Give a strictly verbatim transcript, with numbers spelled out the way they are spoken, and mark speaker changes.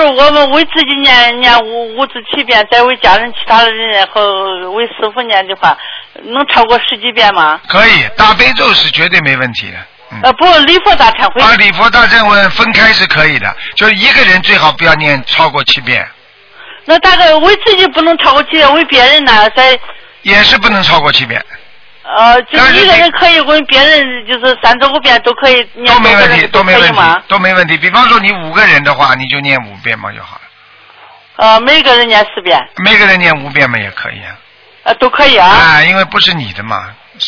Speaker 1: 我们为自己念念五五至七遍，再为家人其他的人和为师傅念的话，能超过十几遍吗？
Speaker 2: 可以，大悲咒是绝对没问题的。嗯、
Speaker 1: 呃，不，礼佛大忏悔。
Speaker 2: 啊，礼佛大忏悔分开是可以的，就是一个人最好不要念超过七遍。
Speaker 1: 那大概为自己不能超过七遍，为别人呢，在
Speaker 2: 也是不能超过七遍。
Speaker 1: 呃，就是一个人可以为别人就是三至五遍都可以念，
Speaker 2: 都没问题，都没问题，
Speaker 1: 都
Speaker 2: 没问题。比方说你五个人的话，你就念五遍嘛就好了。
Speaker 1: 呃，每个人念四遍。
Speaker 2: 每个人念五遍嘛也可以啊。
Speaker 1: 呃，都可以啊。
Speaker 2: 啊，因为不是你的嘛。